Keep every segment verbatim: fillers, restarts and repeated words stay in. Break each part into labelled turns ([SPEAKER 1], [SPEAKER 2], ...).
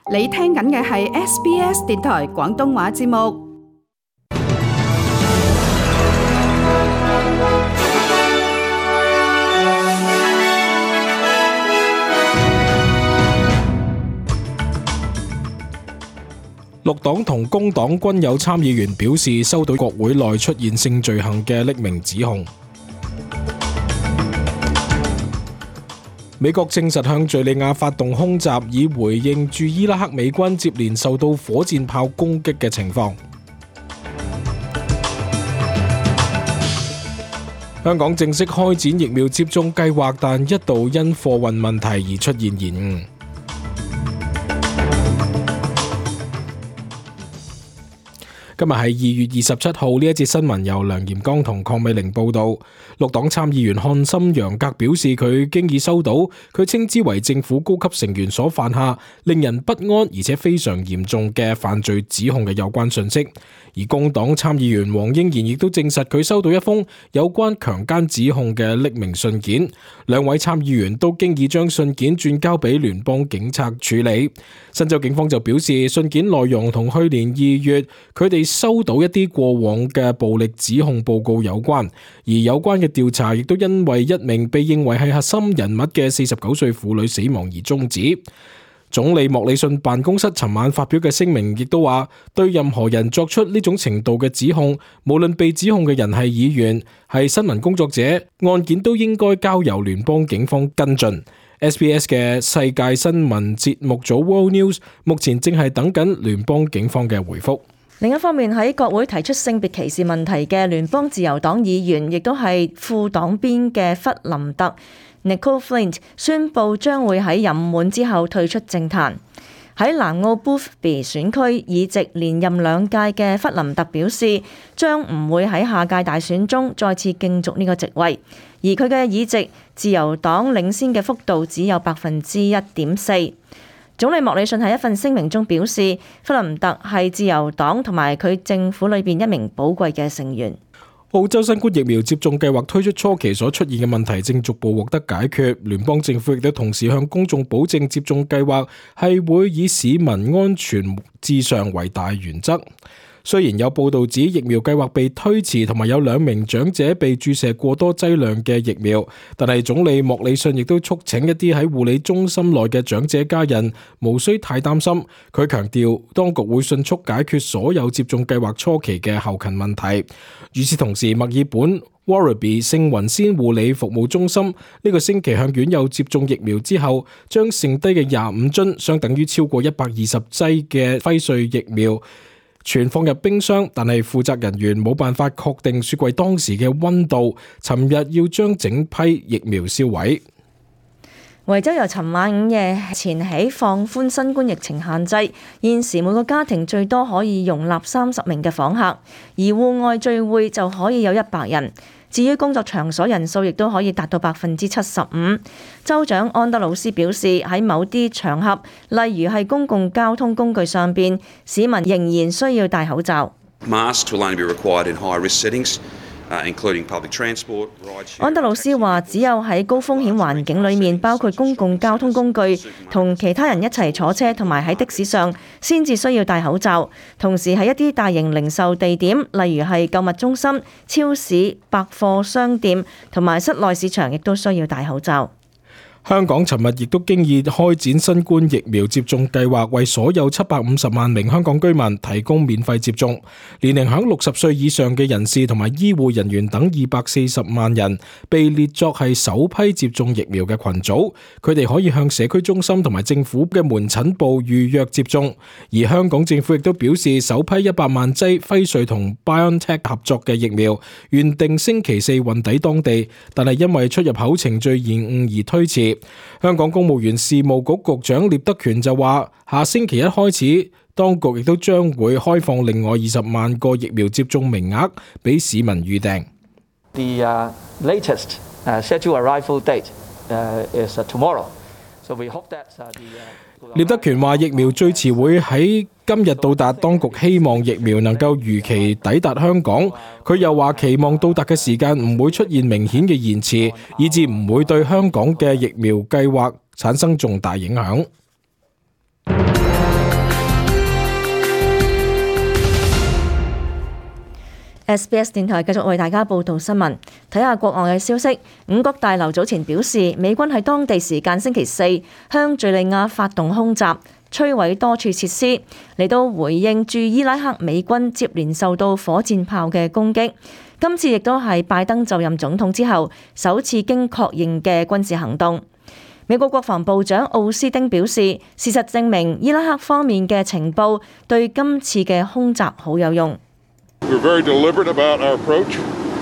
[SPEAKER 1] 你聽緊嘅係 S B S 電台廣東話節目。
[SPEAKER 2] 綠黨同工黨均有參議員表示收到國會內出現性罪行嘅匿名指控。美國證實向敘利亞發動空襲，以回應駐伊拉克美軍接連受到火箭炮攻擊嘅情況。香港正式開展疫苗接種計劃，但一度因貨運問題而出現延誤。今日係二月二十七號，呢一節新聞由梁炎剛同鄺美玲報道。綠黨參議員漢森楊格表示，佢經已收到佢稱之為政府高級成員所犯下令人不安而且非常嚴重嘅犯罪指控嘅有關信息。而工黨參議員黃英賢亦都證實佢收到一封有關強姦指控嘅匿名信件。兩位參議員都經已將信件轉交俾聯邦警察處理。新州警方就表示，信件內容同去年二月佢哋收到一啲過往嘅暴力指控報告有關，而有關嘅調查亦都因為一名被認為係核心人物嘅四十九歲婦女死亡而終止。總理莫里遜辦公室尋晚發表嘅聲明亦都話，對任何人作出呢種程度嘅指控，無論被指控嘅人係議員、係新聞工作者，案件都應該交由聯邦警方跟進。S B S 嘅世界新聞節目組 World News 目前正係等緊聯邦警方嘅回覆。
[SPEAKER 3] 另一方面，喺國會提出性別歧視問題嘅聯邦自由黨議員，亦都係副黨鞭嘅弗林特 Nicole Flint 宣布將會喺任滿之後退出政壇。喺南澳 Boothby 選區議席連任兩屆嘅弗林特表示，將唔會喺下屆大選中再次競逐呢個席位，而佢嘅議席自由黨領先嘅幅度只有百分之一點四。總理莫里遜喺一份聲明中表示，弗林特係自由黨同埋佢政府裏邊一名寶貴嘅成員。
[SPEAKER 2] 澳洲新冠疫苗接種計劃推出初期所出現嘅問題正逐步獲得解決，聯邦政府亦都同時向公眾保證接種計劃係會以市民安全至上為大原則。雖然有報道指疫苗計劃被推遲，同埋有兩名長者被注射過多劑量嘅疫苗，但係總理莫里遜亦都促請一啲喺護理中心內嘅長者家人無需太擔心。佢強調，當局會迅速解決所有接種計劃初期嘅後勤問題。與此同時，墨爾本 Werribee 聖雲仙護理服務中心呢個星期向院友接種疫苗之後，將剩低嘅廿五樽，相等於超過一百二十劑嘅輝瑞疫苗存放入冰箱，但係負責人員冇辦法確定雪櫃當時嘅溫度，尋日要將整批疫苗銷毀。
[SPEAKER 3] 維州由尋晚午夜前起放寬新冠疫情限制，現時每個家庭最多可以容納三十名嘅訪客，而戶外聚會就可以有一百人。至於工作場所人數亦都可以達到百分之七十五。州長安德魯斯表示，喺某啲場合，例如係公共交通工具上邊，市民仍然需要戴口罩。
[SPEAKER 4] Masks will only be required in high-risk settings, including public transport.
[SPEAKER 3] 安德魯斯話，只有喺高風險環境裏面，包括公共交通工具同其他人一齊坐車，同埋喺的士上，先至需要戴口罩。同時喺一啲大型零售地點，例如係購物中心、超市、百貨商店同埋室內市場，亦都需要戴口罩。
[SPEAKER 2] 香港尋日亦都經已開展新冠疫苗接種計劃，為所有七百五十萬名香港居民提供免費接種。年齡響六十歲以上嘅人士同埋醫護人員等二百四十萬人被列作係首批接種疫苗嘅群組，佢哋可以向社區中心同埋政府嘅門診部預約接種。而香港政府亦都表示，首批一百萬劑輝瑞同 BioNTech 合作嘅疫苗原定星期四運抵當地，但係因為出入口程序延誤而推遲。香港公務員事務局局長聶德權就話，下星期一開始，當局亦都將會開放另外二十萬個疫苗接種名額俾市民預訂。
[SPEAKER 5] The uh, latest uh, scheduled arrival date uh, is tomorrow. So we hope that uh, the
[SPEAKER 2] 聶德權話，疫苗最遲會喺今日到達，當局希望疫苗能夠如期抵達香港。佢又話期望到達嘅時間唔會出現明顯嘅延遲，以致唔會對香港嘅疫苗計劃產生重大影響。
[SPEAKER 3] S B S 電台繼續為大家報道新聞，睇下國外嘅消息。五角大樓早前表示，美軍喺當地時間星期四向敘利亞發動空襲，摧毀多處設施，嚟到回應駐伊拉克美軍接連受到火箭炮嘅攻擊。今次亦都係拜登就任總統之後首次經確認嘅軍事行動。美國國防部長奧斯丁表示，事實證明伊拉克方面嘅情報對今次嘅空襲好有用。
[SPEAKER 6] We're very deliberate about our approach,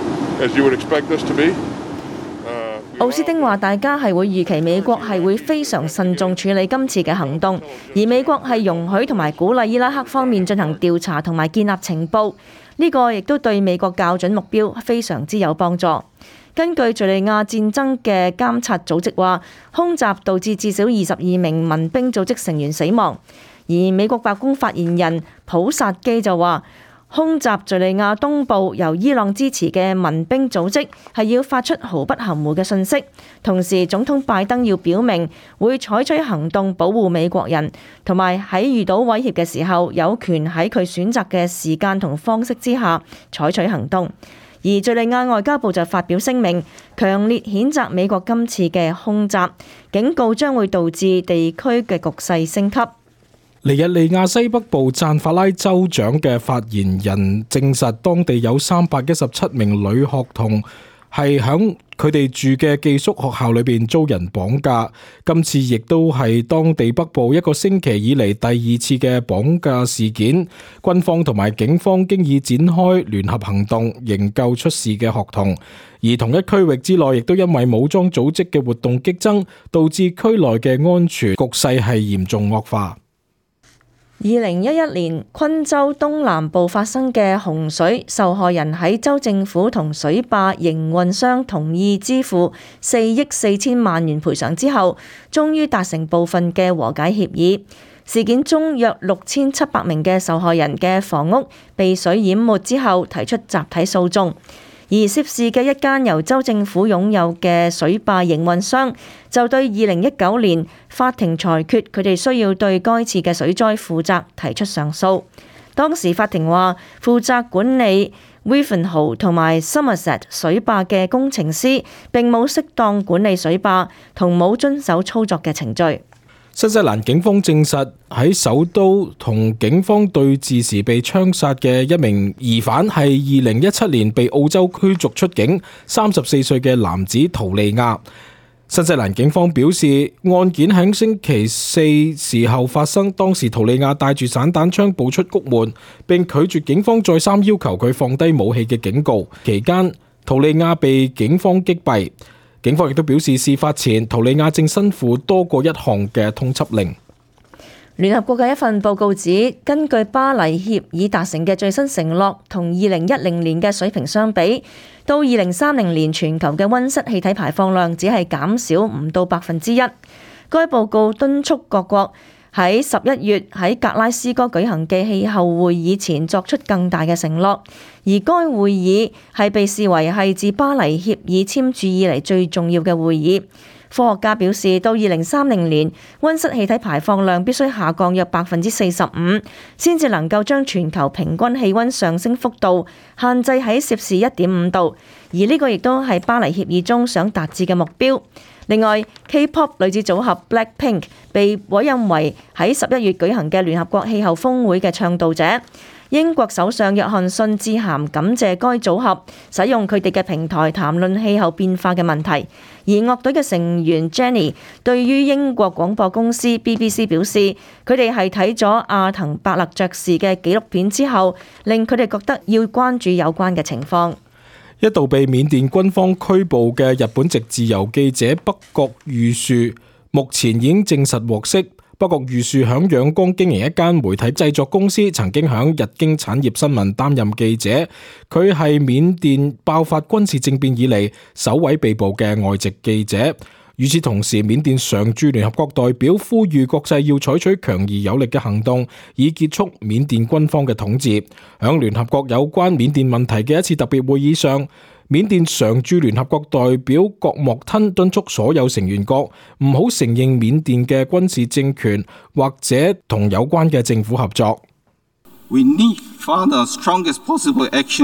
[SPEAKER 6] as you would expect us to be.
[SPEAKER 3] 奧斯丁話：大家係會預期美國係會非常慎重處理今次嘅行動，而美國係容許同埋鼓勵伊拉克方面進行調查同埋建立情報，呢個亦都對美國校準目標非常之有幫助。根據敘利亞戰爭嘅監察組織話，空襲導致至少二十二名民兵組織成員死亡，而美國白宮發言人普薩基就話，空襲敘利亞東部由伊朗支持嘅民兵組織係要發出毫不含糊嘅訊息，同時總統拜登要表明會採取行動保護美國人，同埋喺遇到威脅嘅時候有權喺佢選擇嘅時間同方式之下採取行動。而敘利亞外交部就發表聲明，強烈譴責美國今次嘅空襲，警告將會導致地區嘅局勢升級。
[SPEAKER 2] 尼日利亞西北部贊法拉州長嘅發言人證實，當地有三百一十七名女學童係響佢哋住嘅寄宿學校裏邊遭人綁架。今次亦都係當地北部一個星期以嚟第二次嘅綁架事件。軍方同埋警方經已展開聯合行動，營救出事嘅學童。而同一區域之內，亦都因為武裝組織嘅活動激增，導致區內嘅安全局勢係嚴重惡化。
[SPEAKER 3] 二零一一年昆州東南部發生嘅洪水，受害人喺州政府同水壩營運商同意支付四億四千萬元賠償之後，終於達成部分嘅和解協議。事件中約六千七百名嘅受害人嘅房屋被水淹沒之後，提出集體訴訟。而涉事嘅一間由州政府擁有嘅水壩營運商就對二零一九年法庭裁決佢哋需要對該次嘅水災負責提出上訴。當時法庭話，負責管理 Wivenhoe 同埋 Somerset 水壩嘅工程師並冇適當管理水壩同冇遵守操作嘅程序。
[SPEAKER 2] 新西蘭警方證實，喺首都同警方對峙時被槍殺嘅一名疑犯係二零一七年被澳洲驅逐出境三十四歲嘅男子圖利亞。新西蘭警方表示，案件喺星期四時候發生，當時圖利亞帶住散彈槍步出谷門，並拒絕警方再三要求佢放低武器嘅警告。期間，圖利亞被警方擊斃。警方亦都表示，事發前圖利亞正身負多過一項嘅通緝令。
[SPEAKER 3] 聯合國嘅一份報告指，根據巴黎協議達成嘅最新承諾，同二零一零年嘅水平相比，到二零三零年全球嘅溫室氣體排放量只係減少唔到百分之一。該報告敦促各國喺十一月喺格拉斯哥舉行嘅氣候會議前作出更大嘅承諾，而該會議係被視為係自巴黎協議簽署以嚟最重要嘅會議。科學家表示，到二零三零年，溫室氣體排放量必須下降約百分之四十五，先至能夠將全球平均氣溫上升幅度限制喺攝氏一點五度，而呢個亦都係巴黎協議中想達至嘅目標。另外 ，K-pop 女子組合 Blackpink 被委任為喺十一月舉行嘅聯合國氣候峰會嘅倡導者。英國首相約翰遜致函感謝該組合使用佢哋嘅平台談論氣候變化嘅問題。而樂隊嘅成員 Jenny 對於英國廣播公司 B B C 表示，佢哋係睇咗阿騰伯勒爵士嘅紀錄片之後，令佢哋覺得要關注有關嘅情況。
[SPEAKER 2] 一度被緬甸軍方拘捕嘅日本籍自由記者北角裕樹，目前已經證實獲釋。北角裕樹響仰光經營一間媒體製作公司，曾經響日經產業新聞擔任記者。佢係緬甸爆發軍事政變以嚟首位被捕嘅外籍記者。與此同時，緬甸常駐聯合國代表呼籲國際要採取強而有力嘅行動，以結束緬甸軍方嘅統治。響聯合國有關緬甸問題嘅一次特別會議上，緬甸常駐聯合國代表郭莫吞敦促所有成員國唔好承認緬甸嘅軍事政權，或者同有關嘅政府合作。
[SPEAKER 7] We need further strongest possible action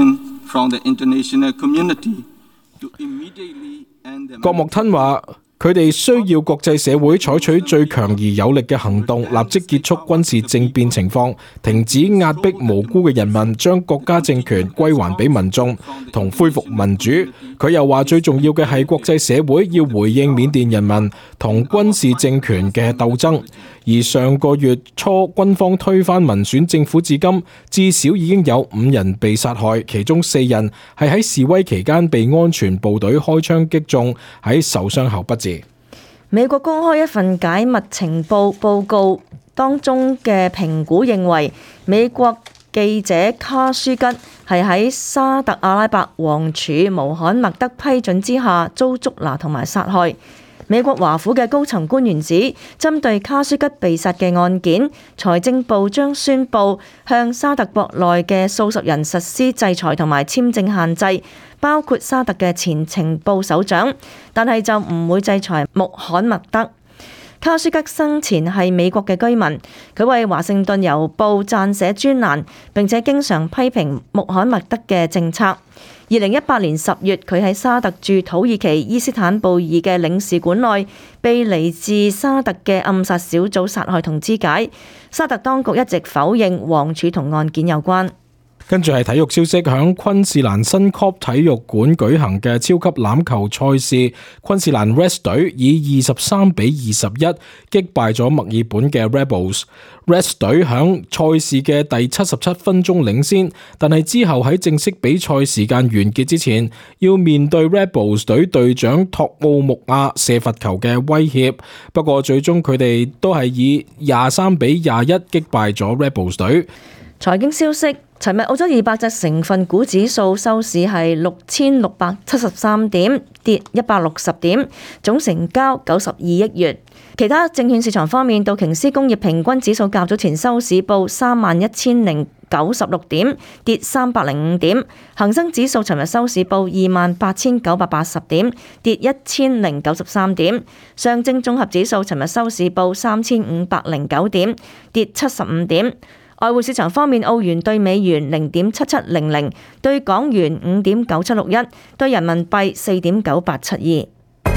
[SPEAKER 7] from the international community to immediately end the
[SPEAKER 2] 郭莫吞話：佢哋需要國際社會採取最強而有力嘅行動，立即結束軍事政變情況，停止壓迫無辜嘅人民，將國家政權歸還俾民眾，同恢復民主。佢又話最重要嘅係國際社會要回應緬甸人民同軍事政權嘅鬥爭。而上個月初軍方推翻民選政府至今，至少已經有五人被殺害，其中四人係喺示威期間被安全部隊開槍擊中，喺受傷後不治。
[SPEAKER 3] 美國公開一份解密情報報告，當中嘅評估認為美國記者卡舒吉係喺沙特阿拉伯王儲穆罕默德批准之下遭捉拿同埋殺害。美國華府嘅高層官員指，針對卡舒吉被殺嘅案件，財政部將宣布向沙特國內嘅數十人實施制裁同埋簽證限制，包括沙特嘅前情報首長，但係就唔會制裁穆罕默德。卡舒吉生前係美國嘅居民，佢為華盛頓郵報撰寫專欄，並且經常批評穆罕默德嘅政策。二零一八年十月，佢喺沙特駐土耳其伊斯坦布爾嘅領事館內被嚟自沙特嘅暗殺小組殺害同肢解。沙特當局一直否認王儲同案件有關。
[SPEAKER 2] 跟住係體育消息，響昆士蘭新確體育館舉行嘅超級欖球賽事，昆士蘭 Reds 隊以二十三比二十一擊敗咗墨爾本嘅 Rebels。Reds 隊響賽事嘅第七十七分鐘領先，但係之後喺正式比賽時間完結之前，要面對 Rebels 隊隊長托奧穆亞射罰球嘅威脅。不過最終佢哋都係以廿三比廿一擊敗咗 Rebels 隊。
[SPEAKER 3] 財經消息，尋日澳洲二百隻成分股指數收市係六千六百七十三點，跌一百六十點，總成交九十二億元。其他證券市場方面，道瓊斯工業平均指數較早前收市報三萬一千零九十六點，跌三百零五點。恒生指數尋日收市報二萬八千九百八十點，跌一千零九十三點。上證綜合指數尋日收市報三千五百零九點，跌七十五點。外匯市場方面，澳元對美元零點七七零零，對港元五點九七六一，對人民幣四點九八七二。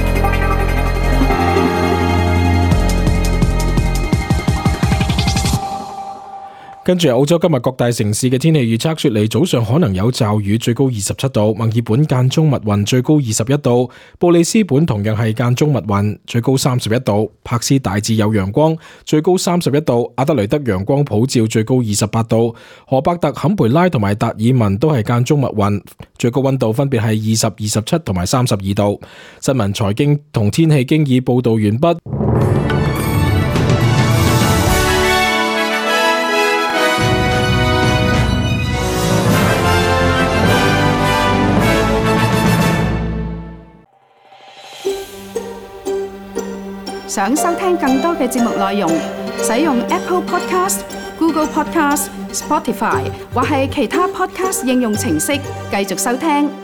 [SPEAKER 2] 跟住澳洲今日各大城市嘅天氣預測，雪梨早上可能有驟雨，最高二十七度；墨爾本間中密雲，最高二十一度；布里斯本同樣係間中密雲，最高三十一度；柏斯大致有陽光，最高三十一度；阿德雷德陽光普照，最高二十八度；荷伯特、坎培拉同埋達爾文都係間中密雲，最高溫度分別係二十、二十七同埋三十二度。新聞、財經同天氣經已報道完畢。
[SPEAKER 1] 想收聽更多嘅節目內容，使用 Apple Podcast、Google Podcast、Spotify 或係其他 Podcast 應用程式繼續收聽。